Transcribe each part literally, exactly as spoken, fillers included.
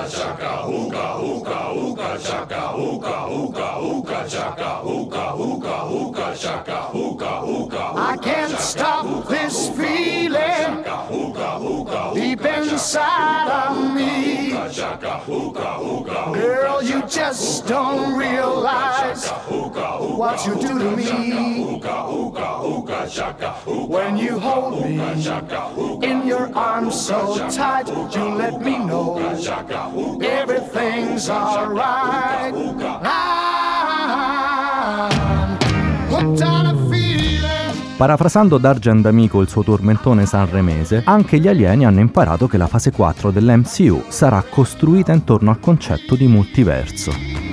chaka, ooga, ooga, ooga, chaka, ooga, ooga, ooga, chaka, ooga, ooga, ooga, chaka, ooga, ooga. I can't stop this feeling deep inside of me. Girl, you just don't realize what you do to me. When you hold me in your arms so tight, you let me know everything's alright. I'm hooked on a feeling. Parafrasando Dargen D'Amico il suo tormentone sanremese, anche gli alieni hanno imparato che la fase quattro dell'M C U sarà costruita intorno al concetto di multiverso.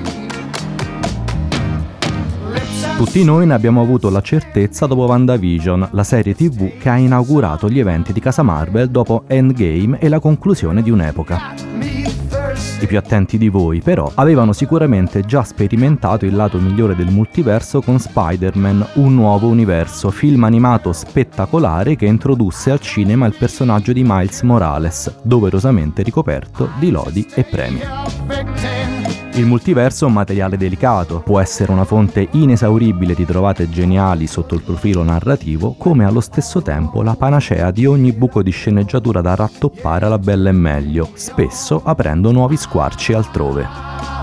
Tutti noi ne abbiamo avuto la certezza dopo WandaVision, la serie tivù che ha inaugurato gli eventi di casa Marvel dopo Endgame e la conclusione di un'epoca. I più attenti di voi, però, avevano sicuramente già sperimentato il lato migliore del multiverso con Spider-Man Un Nuovo Universo, film animato spettacolare che introdusse al cinema il personaggio di Miles Morales, doverosamente ricoperto di lodi e premi. Il multiverso è un materiale delicato, può essere una fonte inesauribile di trovate geniali sotto il profilo narrativo, come allo stesso tempo la panacea di ogni buco di sceneggiatura da rattoppare alla bella e meglio, spesso aprendo nuovi squarci altrove.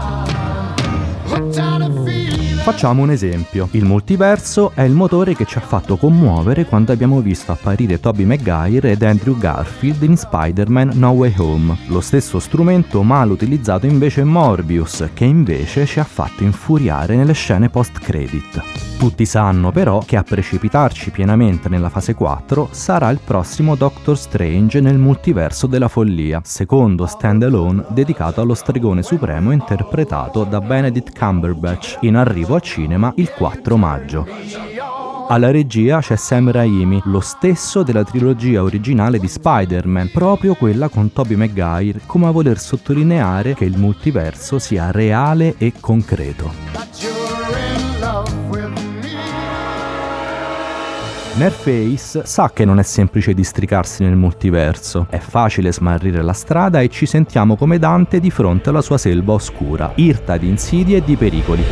Facciamo un esempio. Il multiverso è il motore che ci ha fatto commuovere quando abbiamo visto apparire Tobey Maguire ed Andrew Garfield in Spider-Man No Way Home. Lo stesso strumento mal utilizzato invece in Morbius, che invece ci ha fatto infuriare nelle scene post-credit. Tutti sanno però che a precipitarci pienamente nella fase quattro sarà il prossimo Doctor Strange nel multiverso della follia, secondo stand-alone dedicato allo stregone supremo interpretato da Benedict Cumberbatch, in arrivo al cinema il quattro maggio. Alla regia c'è Sam Raimi, lo stesso della trilogia originale di Spider-Man, proprio quella con Tobey Maguire, come a voler sottolineare che il multiverso sia reale e concreto. Nerface sa che non è semplice districarsi nel multiverso, è facile smarrire la strada e ci sentiamo come Dante di fronte alla sua selva oscura, irta di insidie e di pericoli.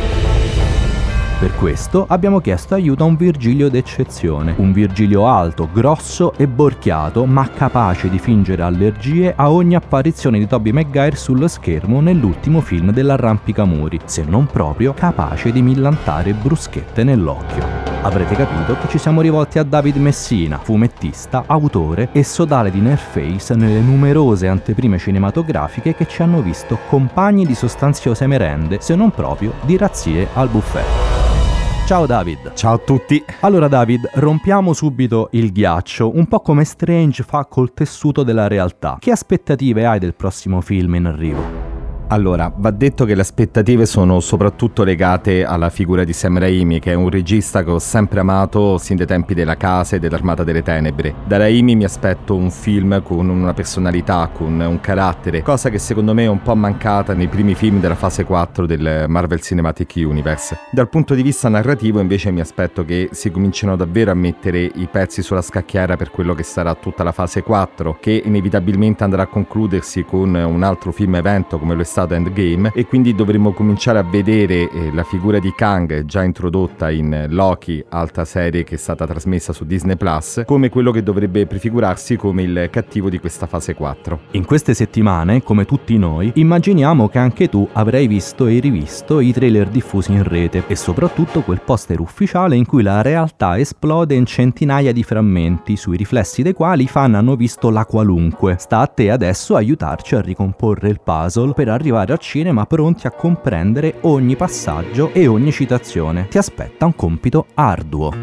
Per questo abbiamo chiesto aiuto a un Virgilio d'eccezione, un Virgilio alto, grosso e borchiato, ma capace di fingere allergie a ogni apparizione di Tobey Maguire sullo schermo nell'ultimo film dell'arrampicamuri, se non proprio capace di millantare bruschette nell'occhio. Avrete capito che ci siamo rivolti a David Messina, fumettista, autore e sodale di Nerface nelle numerose anteprime cinematografiche che ci hanno visto compagni di sostanziose merende, se non proprio di razzie al buffet. Ciao David. Ciao a tutti. Allora David, rompiamo subito il ghiaccio, un po' come Strange fa col tessuto della realtà. Che aspettative hai del prossimo film in arrivo? Allora, va detto che le aspettative sono soprattutto legate alla figura di Sam Raimi, che è un regista che ho sempre amato sin dai tempi della Casa e dell'Armata delle Tenebre. Da Raimi mi aspetto un film con una personalità, con un carattere, cosa che secondo me è un po' mancata nei primi film della fase quattro del Marvel Cinematic Universe. Dal punto di vista narrativo invece mi aspetto che si cominciano davvero a mettere i pezzi sulla scacchiera per quello che sarà tutta la fase quattro, che inevitabilmente andrà a concludersi con un altro film evento come lo è stato Endgame, e quindi dovremo cominciare a vedere eh, la figura di Kang, già introdotta in Loki, altra serie che è stata trasmessa su Disney Plus, come quello che dovrebbe prefigurarsi come il cattivo di questa fase quattro. In queste settimane, come tutti noi, immaginiamo che anche tu avrai visto e rivisto i trailer diffusi in rete e soprattutto quel poster ufficiale in cui la realtà esplode in centinaia di frammenti, sui riflessi dei quali i fan hanno visto la qualunque. Sta a te adesso aiutarci a ricomporre il puzzle per arrivare al cinema pronti a comprendere ogni passaggio e ogni citazione. Ti aspetta un compito arduo.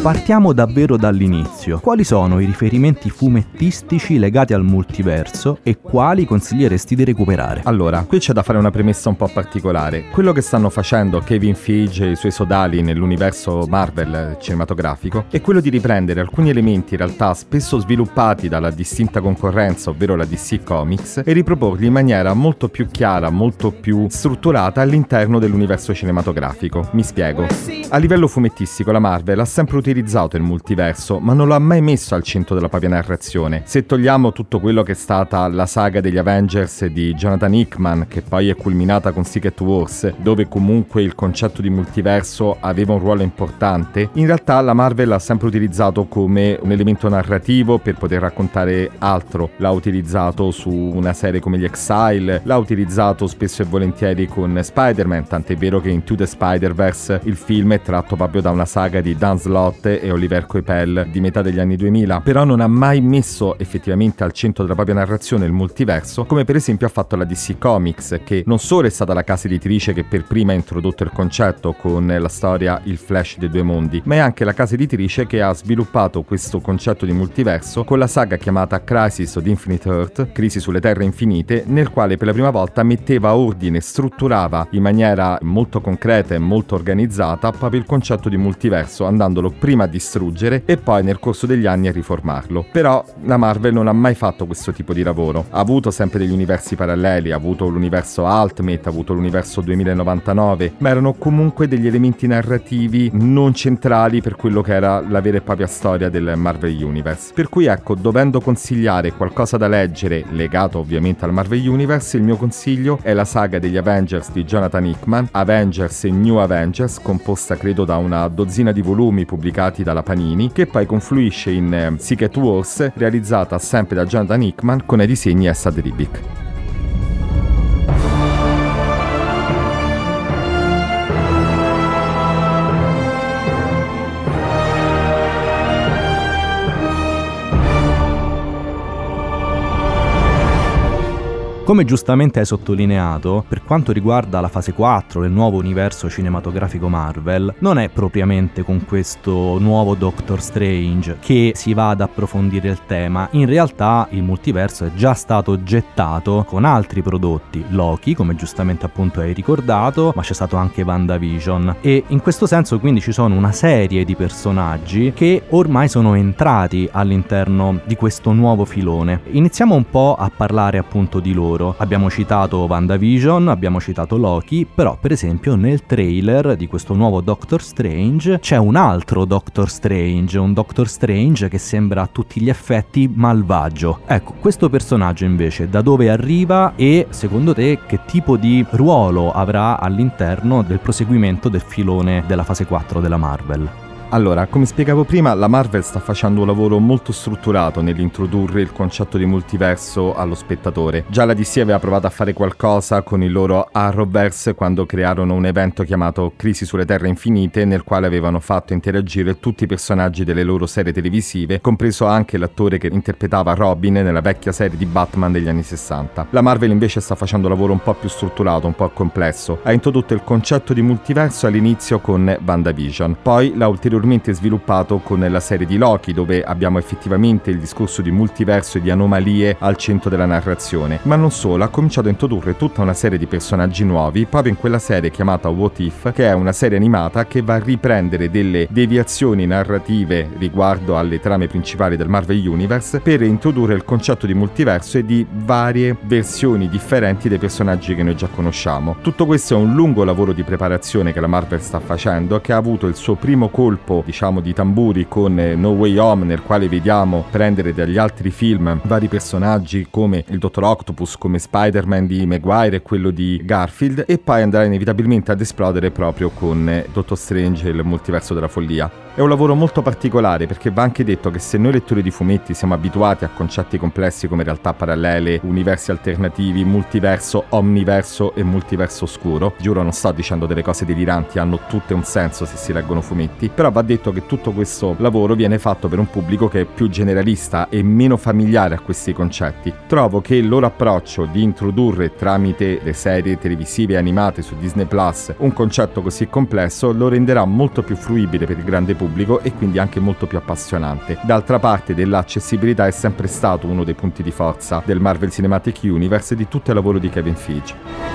Partiamo davvero dall'inizio. Quali sono i riferimenti fumettistici legati al multiverso e quali consiglieresti di recuperare? Allora, qui c'è da fare una premessa un po' particolare. Quello che stanno facendo Kevin Feige e i suoi sodali nell'universo Marvel cinematografico è quello di riprendere alcuni elementi in realtà spesso sviluppati dalla distinta concorrenza, ovvero la D C Comics, e riproporli in maniera molto più chiara, molto più strutturata all'interno dell'universo cinematografico. Mi spiego. A livello fumettistico la Marvel ha sempre utilizzato il multiverso, ma non lo ha mai messo al centro della propria narrazione. Se togliamo tutto quello che è stata la saga degli Avengers di Jonathan Hickman, che poi è culminata con Secret Wars, dove comunque il concetto di multiverso aveva un ruolo importante, in realtà la Marvel l'ha sempre utilizzato come un elemento narrativo per poter raccontare altro. L'ha utilizzato su una serie come gli Exile, l'ha utilizzato spesso e volentieri con Spider-Man, tant'è vero che Into the Spider-Verse il film è tratto proprio da una saga di Dan Slott e Oliver Coipel di metà degli anni duemila, però non ha mai messo effettivamente al centro della propria narrazione il multiverso, come per esempio ha fatto la D C Comics, che non solo è stata la casa editrice che per prima ha introdotto il concetto con la storia Il Flash dei due mondi, ma è anche la casa editrice che ha sviluppato questo concetto di multiverso con la saga chiamata Crisis on Infinite Earth, Crisi sulle Terre Infinite, nel quale per la prima volta metteva ordine, strutturava in maniera molto concreta e molto organizzata proprio il concetto di multiverso, andandolo prima a distruggere e poi nel corso degli anni a riformarlo. Però la Marvel non ha mai fatto questo tipo di lavoro. Ha avuto sempre degli universi paralleli, ha avuto l'universo Ultimate, ha avuto l'universo duemilanovantanove, ma erano comunque degli elementi narrativi non centrali per quello che era la vera e propria storia del Marvel Universe. Per cui ecco, dovendo consigliare qualcosa da leggere legato ovviamente al Marvel Universe, il mio consiglio è la saga degli Avengers di Jonathan Hickman, Avengers e New Avengers, composta credo da una dozzina di volumi pubblicati dalla Panini, che poi confluisce in eh, Secret Wars, realizzata sempre da Jonathan Hickman con i disegni Esad Ribic. Come giustamente hai sottolineato, per quanto riguarda la fase quattro del nuovo universo cinematografico Marvel, non è propriamente con questo nuovo Doctor Strange che si va ad approfondire il tema. In realtà il multiverso è già stato gettato con altri prodotti, Loki, come giustamente appunto hai ricordato, ma c'è stato anche WandaVision, e in questo senso quindi ci sono una serie di personaggi che ormai sono entrati all'interno di questo nuovo filone. Iniziamo un po' a parlare appunto di loro. Abbiamo citato WandaVision, abbiamo citato Loki, però per esempio nel trailer di questo nuovo Doctor Strange c'è un altro Doctor Strange, un Doctor Strange che sembra a tutti gli effetti malvagio. Ecco, questo personaggio invece da dove arriva e secondo te che tipo di ruolo avrà all'interno del proseguimento del filone della fase quattro della Marvel? Allora, come spiegavo prima, la Marvel sta facendo un lavoro molto strutturato nell'introdurre il concetto di multiverso allo spettatore. Già la D C aveva provato a fare qualcosa con il loro Arrowverse quando crearono un evento chiamato Crisi sulle Terre Infinite, nel quale avevano fatto interagire tutti i personaggi delle loro serie televisive, compreso anche l'attore che interpretava Robin nella vecchia serie di Batman degli anni sessanta. La Marvel invece sta facendo un lavoro un po' più strutturato, un po' complesso. Ha introdotto il concetto di multiverso all'inizio con WandaVision, poi l'ha ulteriormente sviluppato con la serie di Loki, dove abbiamo effettivamente il discorso di multiverso e di anomalie al centro della narrazione. Ma non solo, ha cominciato a introdurre tutta una serie di personaggi nuovi proprio in quella serie chiamata What If, che è una serie animata che va a riprendere delle deviazioni narrative riguardo alle trame principali del Marvel Universe per introdurre il concetto di multiverso e di varie versioni differenti dei personaggi che noi già conosciamo. Tutto questo è un lungo lavoro di preparazione che la Marvel sta facendo, che ha avuto il suo primo colpo diciamo di tamburi con No Way Home, nel quale vediamo prendere dagli altri film vari personaggi come il Dottor Octopus, come Spider-Man di Maguire e quello di Garfield, e poi andrà inevitabilmente ad esplodere proprio con Doctor Strange e il multiverso della follia. È un lavoro molto particolare perché va anche detto che se noi lettori di fumetti siamo abituati a concetti complessi come realtà parallele, universi alternativi, multiverso, omniverso e multiverso oscuro, giuro non sto dicendo delle cose deliranti, hanno tutte un senso se si leggono fumetti, però va va detto che tutto questo lavoro viene fatto per un pubblico che è più generalista e meno familiare a questi concetti. Trovo che il loro approccio di introdurre tramite le serie televisive animate su Disney Plus un concetto così complesso lo renderà molto più fruibile per il grande pubblico e quindi anche molto più appassionante. D'altra parte, dell'accessibilità è sempre stato uno dei punti di forza del Marvel Cinematic Universe e di tutto il lavoro di Kevin Feige.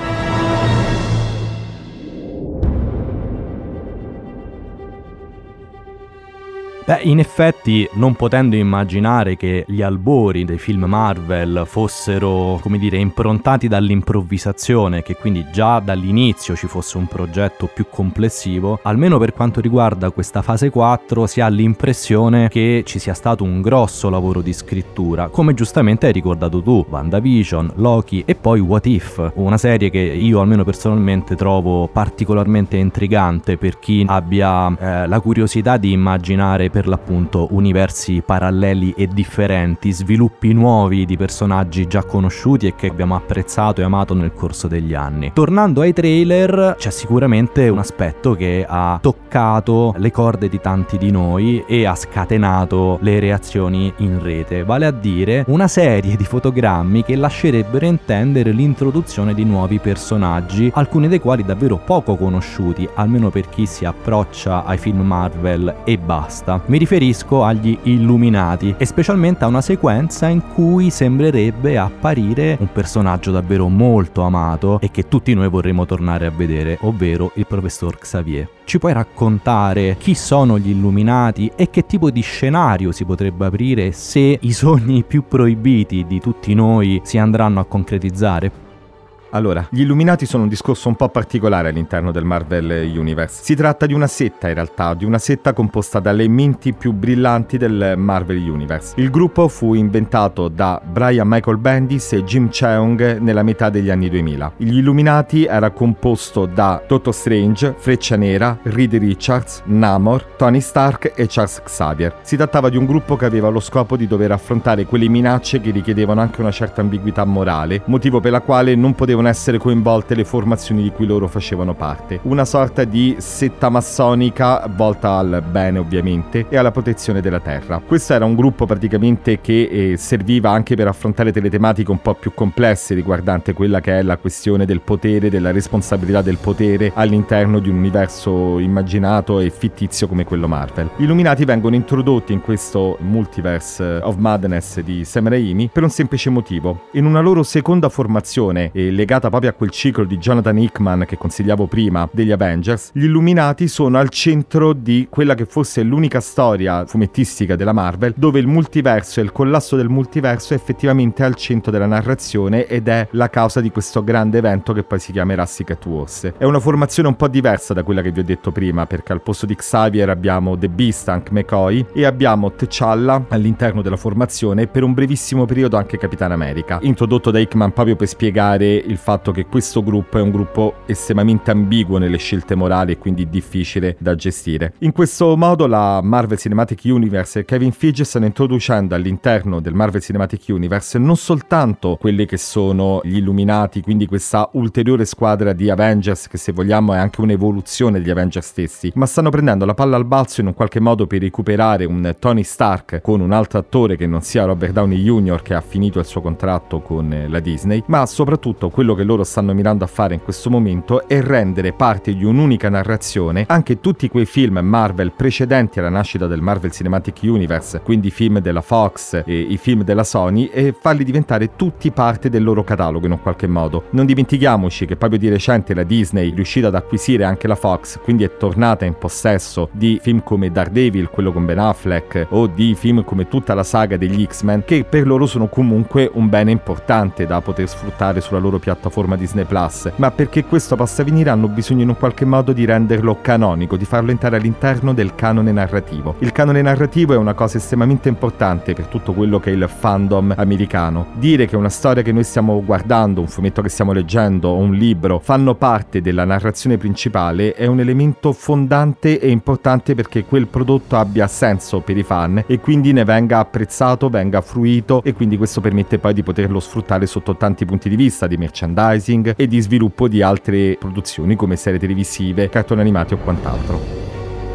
Beh, in effetti, non potendo immaginare che gli albori dei film Marvel fossero, come dire, improntati dall'improvvisazione, che quindi già dall'inizio ci fosse un progetto più complessivo, almeno per quanto riguarda questa fase quattro si ha l'impressione che ci sia stato un grosso lavoro di scrittura, come giustamente hai ricordato tu, WandaVision, Loki e poi What If, una serie che io almeno personalmente trovo particolarmente intrigante per chi abbia eh, la curiosità di immaginare per l'appunto universi paralleli e differenti, sviluppi nuovi di personaggi già conosciuti e che abbiamo apprezzato e amato nel corso degli anni. Tornando ai trailer, c'è sicuramente un aspetto che ha toccato le corde di tanti di noi e ha scatenato le reazioni in rete, vale a dire una serie di fotogrammi che lascerebbero intendere l'introduzione di nuovi personaggi, alcuni dei quali davvero poco conosciuti, almeno per chi si approccia ai film Marvel e basta. Mi riferisco agli Illuminati e specialmente a una sequenza in cui sembrerebbe apparire un personaggio davvero molto amato e che tutti noi vorremmo tornare a vedere, ovvero il professor Xavier. Ci puoi raccontare chi sono gli Illuminati e che tipo di scenario si potrebbe aprire se i sogni più proibiti di tutti noi si andranno a concretizzare? Allora, gli Illuminati sono un discorso un po' particolare all'interno del Marvel Universe. Si tratta di una setta in realtà, di una setta composta dalle menti più brillanti del Marvel Universe. Il gruppo fu inventato da Brian Michael Bendis e Jim Cheung nella metà degli anni duemila. Gli Illuminati era composto da Doctor Strange, Freccia Nera, Reed Richards, Namor, Tony Stark e Charles Xavier. Si trattava di un gruppo che aveva lo scopo di dover affrontare quelle minacce che richiedevano anche una certa ambiguità morale, motivo per la quale non potevano essere coinvolte le formazioni di cui loro facevano parte. Una sorta di setta massonica volta al bene ovviamente e alla protezione della terra. Questo era un gruppo praticamente che eh, serviva anche per affrontare delle tematiche un po' più complesse riguardante quella che è la questione del potere, della responsabilità del potere all'interno di un universo immaginato e fittizio come quello Marvel. Gli Illuminati vengono introdotti in questo Multiverse of Madness di Sam Raimi per un semplice motivo. In una loro seconda formazione e legata proprio a quel ciclo di Jonathan Hickman che consigliavo prima degli Avengers, gli Illuminati sono al centro di quella che fosse l'unica storia fumettistica della Marvel dove il multiverso e il collasso del multiverso è effettivamente al centro della narrazione ed è la causa di questo grande evento che poi si chiamerà Secret Wars. È una formazione un po' diversa da quella che vi ho detto prima, perché al posto di Xavier abbiamo The Beast, Hank McCoy, e abbiamo T'Challa all'interno della formazione e per un brevissimo periodo anche Capitan America, introdotto da Hickman proprio per spiegare il fatto che questo gruppo è un gruppo estremamente ambiguo nelle scelte morali e quindi difficile da gestire. In questo modo la Marvel Cinematic Universe e Kevin Feige stanno introducendo all'interno del Marvel Cinematic Universe non soltanto quelli che sono gli Illuminati, quindi questa ulteriore squadra di Avengers che se vogliamo è anche un'evoluzione degli Avengers stessi, ma stanno prendendo la palla al balzo in un qualche modo per recuperare un Tony Stark con un altro attore che non sia Robert Downey junior che ha finito il suo contratto con la Disney, ma soprattutto quello che loro stanno mirando a fare in questo momento è rendere parte di un'unica narrazione anche tutti quei film Marvel precedenti alla nascita del Marvel Cinematic Universe, quindi i film della Fox e i film della Sony, e farli diventare tutti parte del loro catalogo in un qualche modo. Non dimentichiamoci che proprio di recente la Disney è riuscita ad acquisire anche la Fox, quindi è tornata in possesso di film come Daredevil, quello con Ben Affleck, o di film come tutta la saga degli X-Men, che per loro sono comunque un bene importante da poter sfruttare sulla loro piattaforma Disney Plus, ma perché questo possa avvenire hanno bisogno in un qualche modo di renderlo canonico, di farlo entrare all'interno del canone narrativo. Il canone narrativo è una cosa estremamente importante per tutto quello che è il fandom americano. Dire che una storia che noi stiamo guardando, un fumetto che stiamo leggendo o un libro fanno parte della narrazione principale è un elemento fondante e importante perché quel prodotto abbia senso per i fan e quindi ne venga apprezzato, venga fruito, e quindi questo permette poi di poterlo sfruttare sotto tanti punti di vista, di merchandising e di sviluppo di altre produzioni come serie televisive, cartoni animati o quant'altro.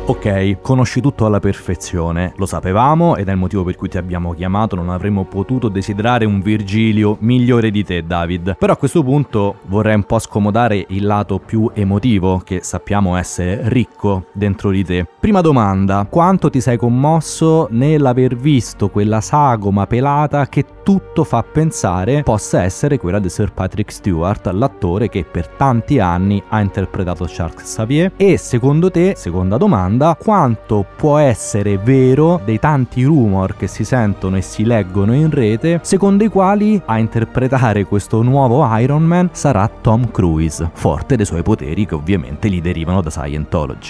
Ok, conosci tutto alla perfezione, lo sapevamo ed è il motivo per cui ti abbiamo chiamato, non avremmo potuto desiderare un Virgilio migliore di te, David. Però a questo punto vorrei un po' scomodare il lato più emotivo, che sappiamo essere ricco dentro di te. Prima domanda, quanto ti sei commosso nell'aver visto quella sagoma pelata che tutto fa pensare possa essere quella di Sir Patrick Stewart, l'attore che per tanti anni ha interpretato Charles Xavier? E secondo te, seconda domanda, quanto può essere vero dei tanti rumor che si sentono e si leggono in rete, secondo i quali a interpretare questo nuovo Iron Man sarà Tom Cruise, forte dei suoi poteri che ovviamente gli derivano da Scientology?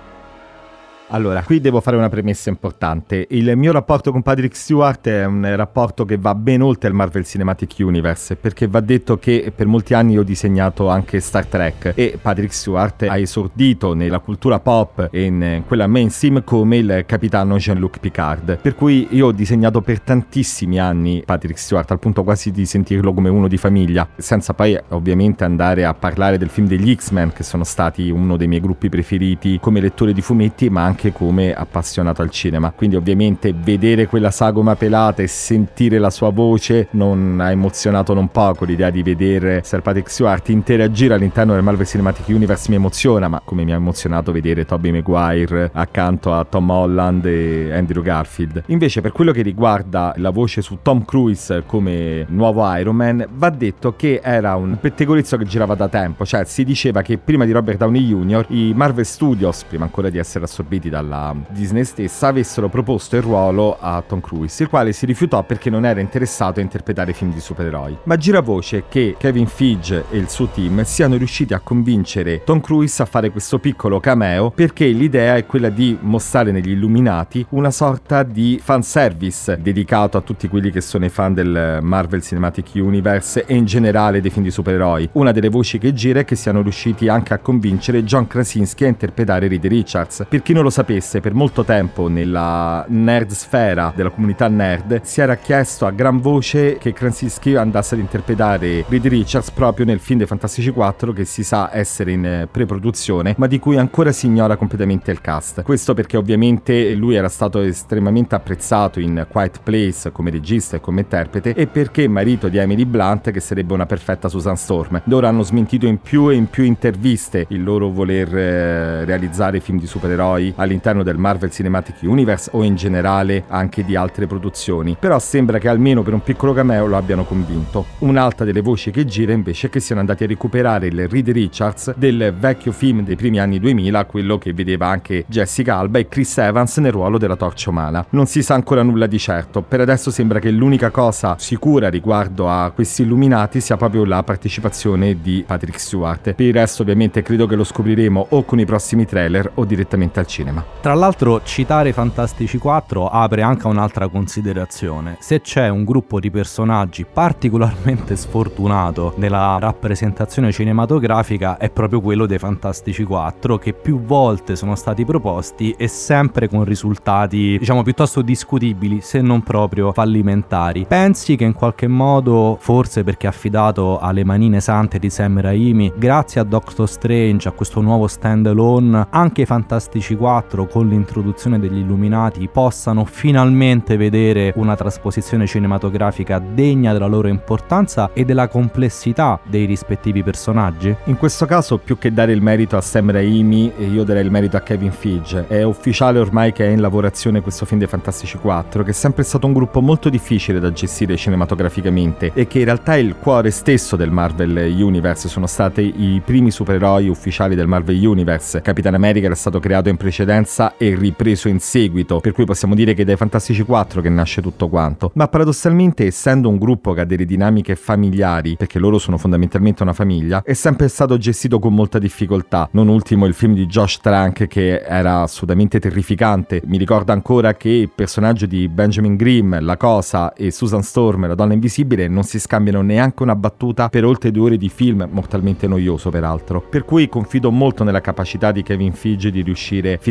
Allora, qui devo fare una premessa importante. Il mio rapporto con Patrick Stewart è un rapporto che va ben oltre il Marvel Cinematic Universe, perché va detto che per molti anni ho disegnato anche Star Trek e Patrick Stewart ha esordito nella cultura pop e in quella mainstream come il capitano Jean-Luc Picard, per cui io ho disegnato per tantissimi anni Patrick Stewart, al punto quasi di sentirlo come uno di famiglia, senza poi ovviamente andare a parlare del film degli X-Men, che sono stati uno dei miei gruppi preferiti come lettore di fumetti, ma anche anche come appassionato al cinema. Quindi ovviamente vedere quella sagoma pelata e sentire la sua voce non ha emozionato non poco. L'idea di vedere Sir Patrick Stewart interagire all'interno del Marvel Cinematic Universe mi emoziona, ma come mi ha emozionato vedere Tobey Maguire accanto a Tom Holland e Andrew Garfield. Invece per quello che riguarda la voce su Tom Cruise come nuovo Iron Man, va detto che era un pettegolezzo che girava da tempo, cioè si diceva che prima di Robert Downey junior i Marvel Studios, prima ancora di essere assorbiti dalla Disney stessa, avessero proposto il ruolo a Tom Cruise, il quale si rifiutò perché non era interessato a interpretare film di supereroi. Ma gira voce che Kevin Feige e il suo team siano riusciti a convincere Tom Cruise a fare questo piccolo cameo, perché l'idea è quella di mostrare negli Illuminati una sorta di fanservice dedicato a tutti quelli che sono i fan del Marvel Cinematic Universe e in generale dei film di supereroi. Una delle voci che gira è che siano riusciti anche a convincere John Krasinski a interpretare Reed Richards. Per chi non lo sapesse, per molto tempo nella nerd sfera della comunità nerd si era chiesto a gran voce che Krasinski andasse ad interpretare Reed Richards proprio nel film dei Fantastici quattro, che si sa essere in pre-produzione ma di cui ancora si ignora completamente il cast. Questo perché ovviamente lui era stato estremamente apprezzato in Quiet Place come regista e come interprete, e perché marito di Emily Blunt, che sarebbe una perfetta Susan Storm. Loro hanno smentito in più e in più interviste il loro voler eh, realizzare film di supereroi all'interno del Marvel Cinematic Universe o in generale anche di altre produzioni, però sembra che almeno per un piccolo cameo lo abbiano convinto. Un'altra delle voci che gira invece è che siano andati a recuperare il Reed Richards del vecchio film dei primi anni duemila, quello che vedeva anche Jessica Alba e Chris Evans nel ruolo della Torcia Umana. Non si sa ancora nulla di certo, per adesso sembra che l'unica cosa sicura riguardo a questi Illuminati sia proprio la partecipazione di Patrick Stewart. Per il resto ovviamente credo che lo scopriremo o con i prossimi trailer o direttamente al cinema. Tra l'altro citare Fantastici quattro apre anche a un'altra considerazione. Se c'è un gruppo di personaggi particolarmente sfortunato nella rappresentazione cinematografica è proprio quello dei Fantastici quattro, che più volte sono stati proposti e sempre con risultati diciamo piuttosto discutibili, se non proprio fallimentari. Pensi che in qualche modo, forse perché affidato alle manine sante di Sam Raimi, grazie a Doctor Strange, a questo nuovo stand alone, anche i Fantastici quattro con l'introduzione degli Illuminati possano finalmente vedere una trasposizione cinematografica degna della loro importanza e della complessità dei rispettivi personaggi? In questo caso, più che dare il merito a Sam Raimi, io darei il merito a Kevin Feige. È ufficiale ormai che è in lavorazione questo film dei Fantastici quattro, che è sempre stato un gruppo molto difficile da gestire cinematograficamente e che in realtà è il cuore stesso del Marvel Universe. Sono stati i primi supereroi ufficiali del Marvel Universe. Capitan America era stato creato in precedenza e ripreso in seguito, per cui possiamo dire che è dai Fantastici quattro che nasce tutto quanto. Ma paradossalmente, essendo un gruppo che ha delle dinamiche familiari, perché loro sono fondamentalmente una famiglia, è sempre stato gestito con molta difficoltà. Non ultimo il film di Josh Trank, che era assolutamente terrificante. Mi ricordo ancora che il personaggio di Benjamin Grimm, la Cosa, e Susan Storm, la Donna Invisibile, non si scambiano neanche una battuta per oltre due ore di film, mortalmente noioso peraltro. Per cui confido molto nella capacità di Kevin Feige di riuscire finalmente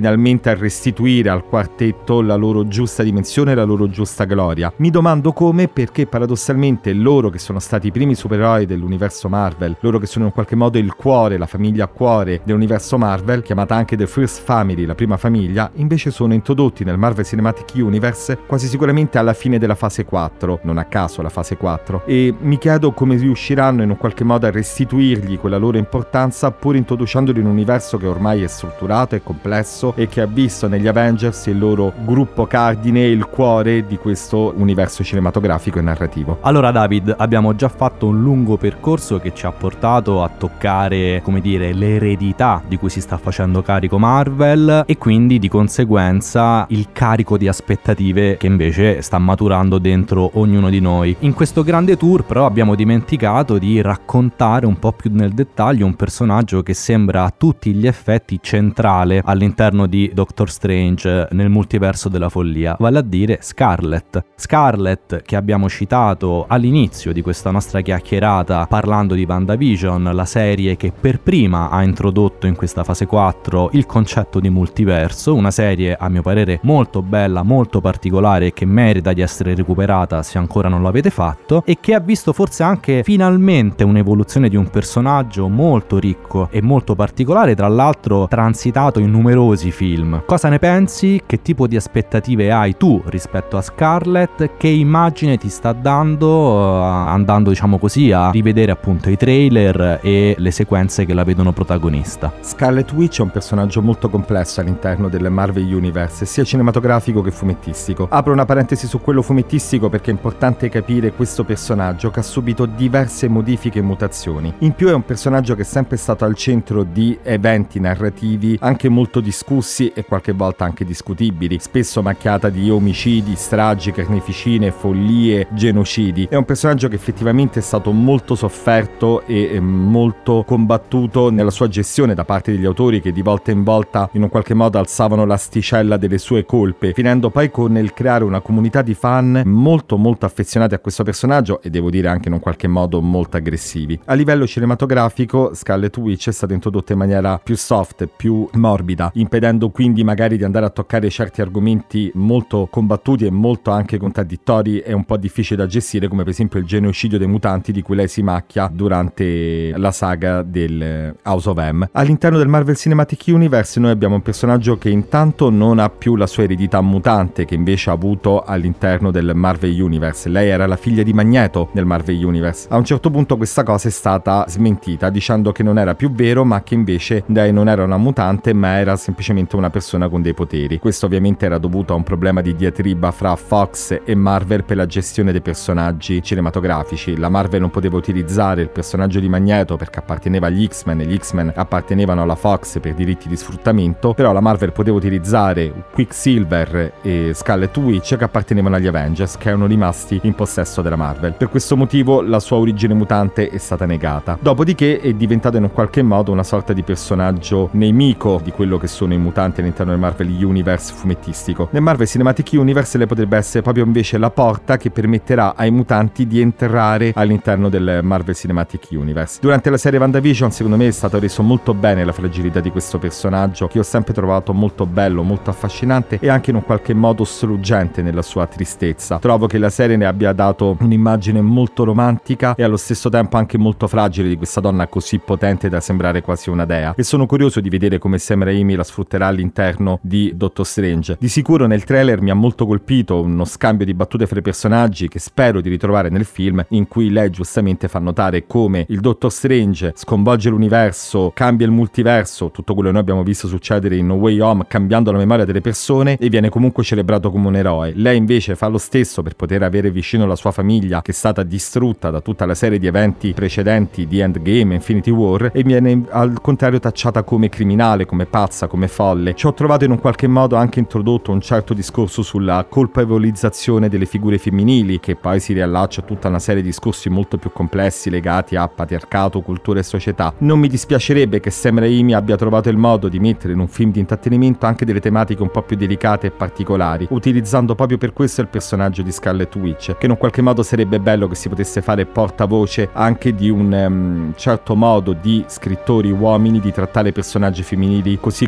finalmente a restituire al quartetto la loro giusta dimensione e la loro giusta gloria. Mi domando come, perché paradossalmente loro che sono stati i primi supereroi dell'universo Marvel, loro che sono in qualche modo il cuore, la famiglia cuore dell'universo Marvel, chiamata anche The First Family, la prima famiglia, invece sono introdotti nel Marvel Cinematic Universe quasi sicuramente alla fine della fase quattro, non a caso la fase quattro, e mi chiedo come riusciranno in un qualche modo a restituirgli quella loro importanza pur introducendoli in un universo che ormai è strutturato e complesso e che ha visto negli Avengers il loro gruppo cardine e il cuore di questo universo cinematografico e narrativo. Allora David, abbiamo già fatto un lungo percorso che ci ha portato a toccare, come dire, l'eredità di cui si sta facendo carico Marvel e quindi di conseguenza il carico di aspettative che invece sta maturando dentro ognuno di noi. In questo grande tour però abbiamo dimenticato di raccontare un po' più nel dettaglio un personaggio che sembra a tutti gli effetti centrale all'interno di Doctor Strange nel multiverso della follia, vale a dire Scarlet. Scarlet che abbiamo citato all'inizio di questa nostra chiacchierata parlando di WandaVision, la serie che per prima ha introdotto in questa fase quattro il concetto di multiverso, una serie a mio parere molto bella, molto particolare e che merita di essere recuperata se ancora non l'avete fatto, e che ha visto forse anche finalmente un'evoluzione di un personaggio molto ricco e molto particolare, tra l'altro transitato in numerosi film. Cosa ne pensi? Che tipo di aspettative hai tu rispetto a Scarlet? Che immagine ti sta dando uh, andando, diciamo così, a rivedere appunto i trailer e le sequenze che la vedono protagonista? Scarlet Witch è un personaggio molto complesso all'interno del Marvel Universe, sia cinematografico che fumettistico. Apro una parentesi su quello fumettistico perché è importante capire questo personaggio che ha subito diverse modifiche e mutazioni. In più è un personaggio che è sempre stato al centro di eventi narrativi anche molto discussi e qualche volta anche discutibili, spesso macchiata di omicidi, stragi, carneficine, follie, genocidi. È un personaggio che effettivamente è stato molto sofferto e molto combattuto nella sua gestione da parte degli autori, che di volta in volta in un qualche modo alzavano l'asticella delle sue colpe, finendo poi con il creare una comunità di fan molto molto affezionati a questo personaggio e devo dire anche in un qualche modo molto aggressivi. A livello cinematografico Scarlet Witch è stata introdotta in maniera più soft, più morbida, impedendo quindi magari di andare a toccare certi argomenti molto combattuti e molto anche contraddittori e un po' difficili da gestire, come per esempio il genocidio dei mutanti di cui lei si macchia durante la saga del House of M. All'interno del Marvel Cinematic Universe noi abbiamo un personaggio che intanto non ha più la sua eredità mutante che invece ha avuto all'interno del Marvel Universe. Lei era la figlia di Magneto nel Marvel Universe. A un certo punto questa cosa è stata smentita dicendo che non era più vero, ma che invece lei non era una mutante ma era semplicemente una persona con dei poteri. Questo ovviamente era dovuto a un problema di diatriba fra Fox e Marvel per la gestione dei personaggi cinematografici. La Marvel non poteva utilizzare il personaggio di Magneto perché apparteneva agli X-Men e gli X-Men appartenevano alla Fox per diritti di sfruttamento, però la Marvel poteva utilizzare Quicksilver e Scarlet Witch che appartenevano agli Avengers, che erano rimasti in possesso della Marvel. Per questo motivo la sua origine mutante è stata negata. Dopodiché è diventata in un qualche modo una sorta di personaggio nemico di quello che sono i mutanti all'interno del Marvel Universe fumettistico. Nel Marvel Cinematic Universe lei potrebbe essere proprio invece la porta che permetterà ai mutanti di entrare all'interno del Marvel Cinematic Universe. Durante la serie WandaVision secondo me è stato reso molto bene la fragilità di questo personaggio, che ho sempre trovato molto bello, molto affascinante e anche in un qualche modo struggente nella sua tristezza. Trovo che la serie ne abbia dato un'immagine molto romantica e allo stesso tempo anche molto fragile di questa donna così potente da sembrare quasi una dea, e sono curioso di vedere come Sam Raimi la sfrutterà all'interno di Doctor Strange. Di sicuro nel trailer mi ha molto colpito uno scambio di battute fra i personaggi che spero di ritrovare nel film, in cui lei giustamente fa notare come il Doctor Strange sconvolge l'universo, cambia il multiverso, tutto quello che noi abbiamo visto succedere in No Way Home, cambiando la memoria delle persone, e viene comunque celebrato come un eroe. Lei invece fa lo stesso per poter avere vicino la sua famiglia, che è stata distrutta da tutta la serie di eventi precedenti di Endgame, Infinity War, e viene al contrario tacciata come criminale, come pazza, come folle. Ci ho trovato in un qualche modo anche introdotto un certo discorso sulla colpevolizzazione delle figure femminili, che poi si riallaccia a tutta una serie di discorsi molto più complessi legati a patriarcato, cultura e società. Non mi dispiacerebbe che Sam Raimi abbia trovato il modo di mettere in un film di intrattenimento anche delle tematiche un po' più delicate e particolari, utilizzando proprio per questo il personaggio di Scarlet Witch, che in un qualche modo sarebbe bello che si potesse fare portavoce anche di un um, certo modo di scrittori uomini di trattare personaggi femminili così complessi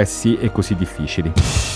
complessi e così difficili.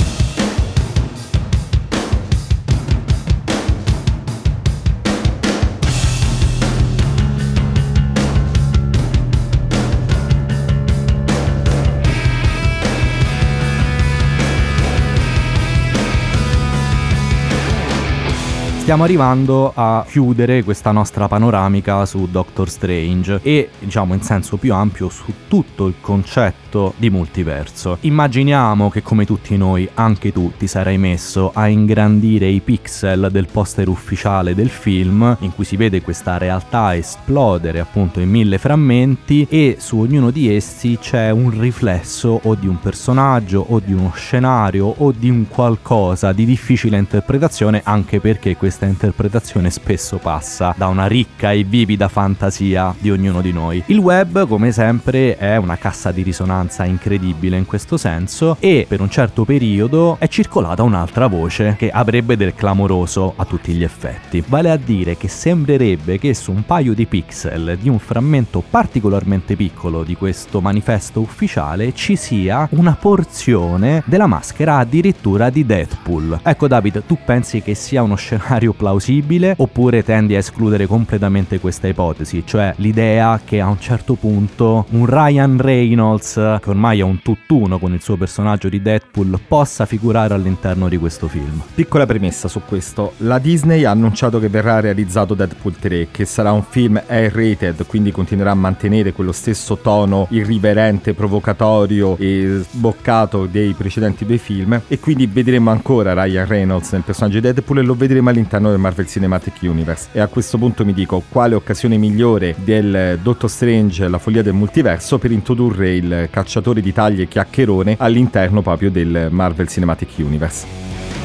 Stiamo arrivando a chiudere questa nostra panoramica su Doctor Strange e, diciamo, in senso più ampio su tutto il concetto di multiverso. Immaginiamo che, come tutti noi, anche tu ti sarai messo a ingrandire i pixel del poster ufficiale del film, in cui si vede questa realtà esplodere appunto in mille frammenti, e su ognuno di essi c'è un riflesso o di un personaggio o di uno scenario o di un qualcosa di difficile interpretazione, anche perché questa interpretazione spesso passa da una ricca e vivida fantasia di ognuno di noi. Il web, come sempre, è una cassa di risonanza incredibile in questo senso, e per un certo periodo è circolata un'altra voce che avrebbe del clamoroso a tutti gli effetti, vale a dire che sembrerebbe che su un paio di pixel di un frammento particolarmente piccolo di questo manifesto ufficiale ci sia una porzione della maschera addirittura di Deadpool. Ecco David, tu pensi che sia uno scenario plausibile oppure tendi a escludere completamente questa ipotesi, cioè l'idea che a un certo punto un Ryan Reynolds, che ormai è un tutt'uno con il suo personaggio di Deadpool, possa figurare all'interno di questo film? Piccola premessa su questo: la Disney ha annunciato che verrà realizzato Deadpool tre, che sarà un film R-rated, quindi continuerà a mantenere quello stesso tono irriverente, provocatorio e sboccato dei precedenti due film, e quindi vedremo ancora Ryan Reynolds nel personaggio di Deadpool e lo vedremo all'interno del Marvel Cinematic Universe. E a questo punto mi dico, quale occasione migliore del Doctor Strange, la follia del multiverso, per introdurre il cacciatore di taglie chiacchierone all'interno proprio del Marvel Cinematic Universe.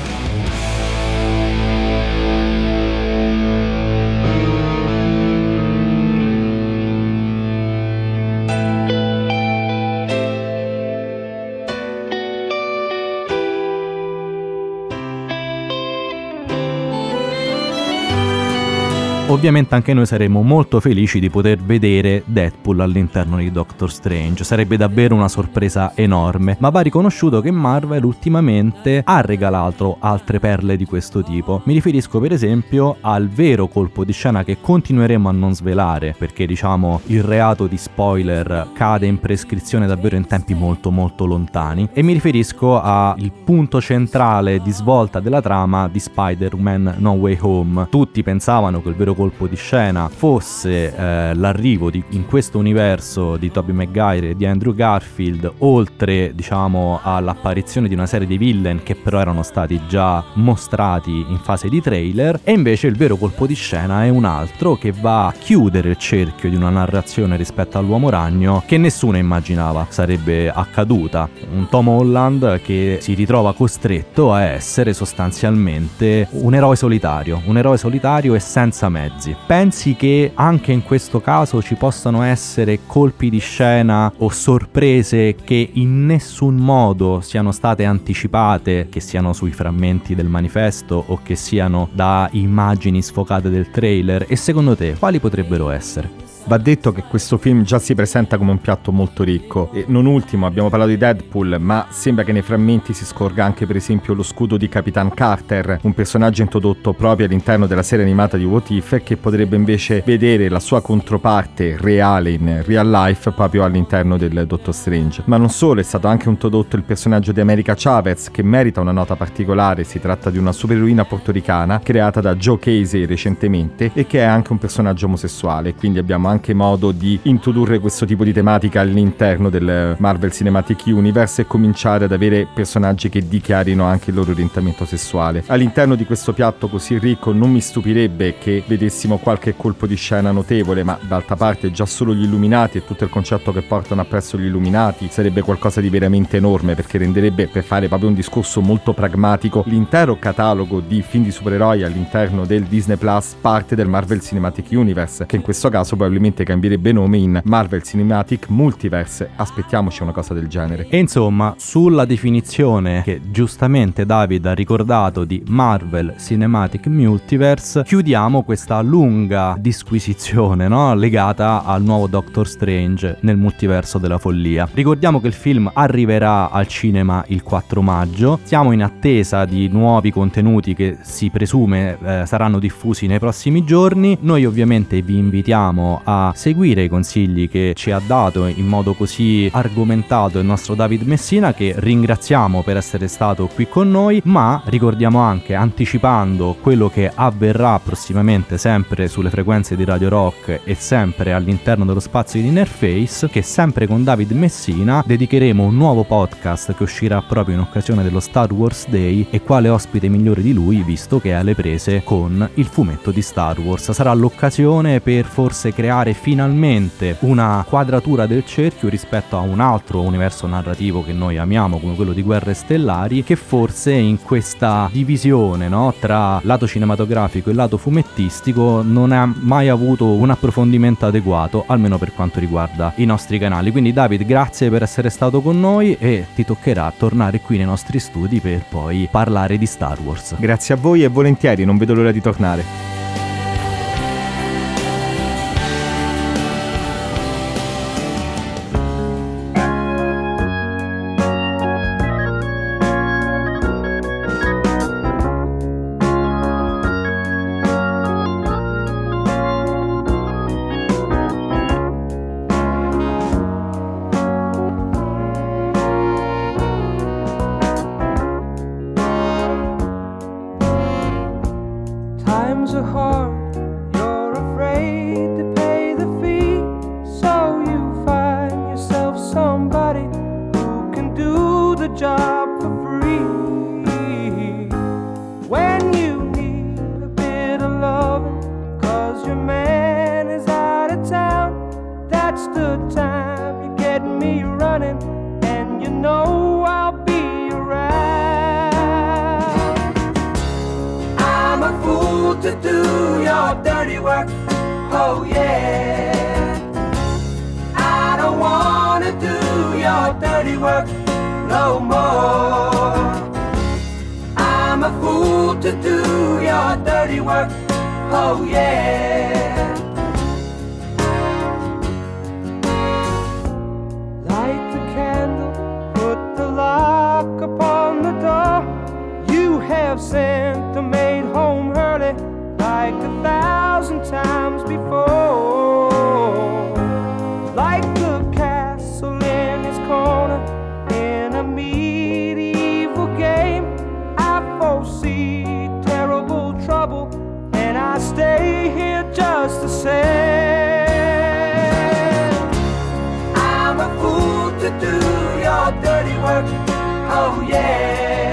Ovviamente anche noi saremmo molto felici di poter vedere Deadpool all'interno di Doctor Strange, sarebbe davvero una sorpresa enorme, ma va riconosciuto che Marvel ultimamente ha regalato altre perle di questo tipo. Mi riferisco per esempio al vero colpo di scena che continueremo a non svelare, perché diciamo il reato di spoiler cade in prescrizione davvero in tempi molto molto lontani, e mi riferisco al punto centrale di svolta della trama di Spider-Man No Way Home. Tutti pensavano che il vero colpo di scena fosse eh, l'arrivo di, in questo universo di Tobey Maguire e di Andrew Garfield, oltre diciamo all'apparizione di una serie di villain che però erano stati già mostrati in fase di trailer, e invece il vero colpo di scena è un altro che va a chiudere il cerchio di una narrazione rispetto all'Uomo Ragno che nessuno immaginava sarebbe accaduta. Un Tom Holland che si ritrova costretto a essere sostanzialmente un eroe solitario, un eroe solitario e senza mezzi. Pensi che anche in questo caso ci possano essere colpi di scena o sorprese che in nessun modo siano state anticipate, che siano sui frammenti del manifesto o che siano da immagini sfocate del trailer? E secondo te quali potrebbero essere? Va detto che questo film già si presenta come un piatto molto ricco, e non ultimo abbiamo parlato di Deadpool, ma sembra che nei frammenti si scorga anche per esempio lo scudo di Capitan Carter, un personaggio introdotto proprio all'interno della serie animata di What If, che potrebbe invece vedere la sua controparte reale in real life proprio all'interno del Doctor Strange. Ma non solo, è stato anche introdotto il personaggio di America Chavez, che merita una nota particolare. Si tratta di una supereroina portoricana creata da Joe Casey recentemente e che è anche un personaggio omosessuale, quindi abbiamo anche anche modo di introdurre questo tipo di tematica all'interno del Marvel Cinematic Universe e cominciare ad avere personaggi che dichiarino anche il loro orientamento sessuale. All'interno di questo piatto così ricco non mi stupirebbe che vedessimo qualche colpo di scena notevole, ma d'altra parte già solo gli Illuminati e tutto il concetto che portano appresso gli Illuminati sarebbe qualcosa di veramente enorme, perché renderebbe, per fare proprio un discorso molto pragmatico, l'intero catalogo di film di supereroi all'interno del Disney Plus parte del Marvel Cinematic Universe, che in questo caso probabilmente probabilmente cambierebbe nome in Marvel Cinematic Multiverse. Aspettiamoci una cosa del genere. E insomma, sulla definizione che giustamente David ha ricordato di Marvel Cinematic Multiverse, chiudiamo questa lunga disquisizione, no? legata al nuovo Doctor Strange nel multiverso della follia. Ricordiamo che il film arriverà al cinema il quattro maggio, siamo in attesa di nuovi contenuti che si presume eh, saranno diffusi nei prossimi giorni. Noi ovviamente vi invitiamo a seguire i consigli che ci ha dato in modo così argomentato il nostro David Messina, che ringraziamo per essere stato qui con noi, ma ricordiamo anche, anticipando quello che avverrà prossimamente sempre sulle frequenze di Radio Rock e sempre all'interno dello spazio di Innerface, che sempre con David Messina dedicheremo un nuovo podcast che uscirà proprio in occasione dello Star Wars Day, e quale ospite migliore di lui visto che è alle prese con il fumetto di Star Wars. Sarà l'occasione per forse creare finalmente una quadratura del cerchio rispetto a un altro universo narrativo che noi amiamo come quello di Guerre Stellari, che forse in questa divisione, no, tra lato cinematografico e lato fumettistico non ha mai avuto un approfondimento adeguato, almeno per quanto riguarda i nostri canali. Quindi David, grazie per essere stato con noi, e ti toccherà tornare qui nei nostri studi per poi parlare di Star Wars. Grazie a voi e volentieri, non vedo l'ora di tornare. Times are hard, you're afraid to pay the fee, so you find yourself somebody who can do the job for free. When you need a bit of loving, cause your man is out of town, that's the time you get me running, and you know I'll be around. I'm a fool to do your dirty work, oh yeah. I don't wanna do your dirty work no more. I'm a fool to do your dirty work, oh yeah. Light the candle, put the lock upon the door. You have sent the maid home early like a thousand times before. Like the castle in his corner in a medieval game, I foresee terrible trouble, and I stay here just the same. I'm a fool to do your dirty work, oh yeah.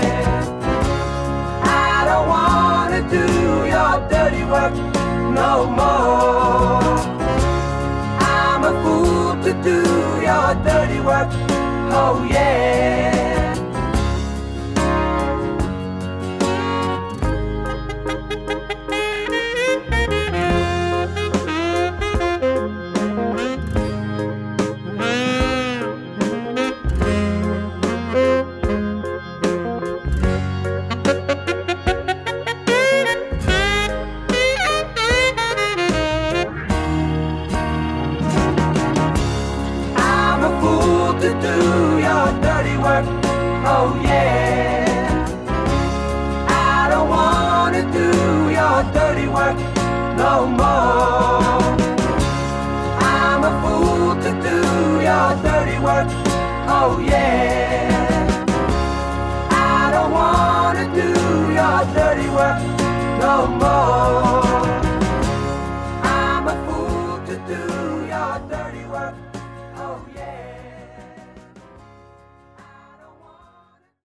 I don't wanna do your dirty work no more. I'm a fool to do your dirty work, oh yeah.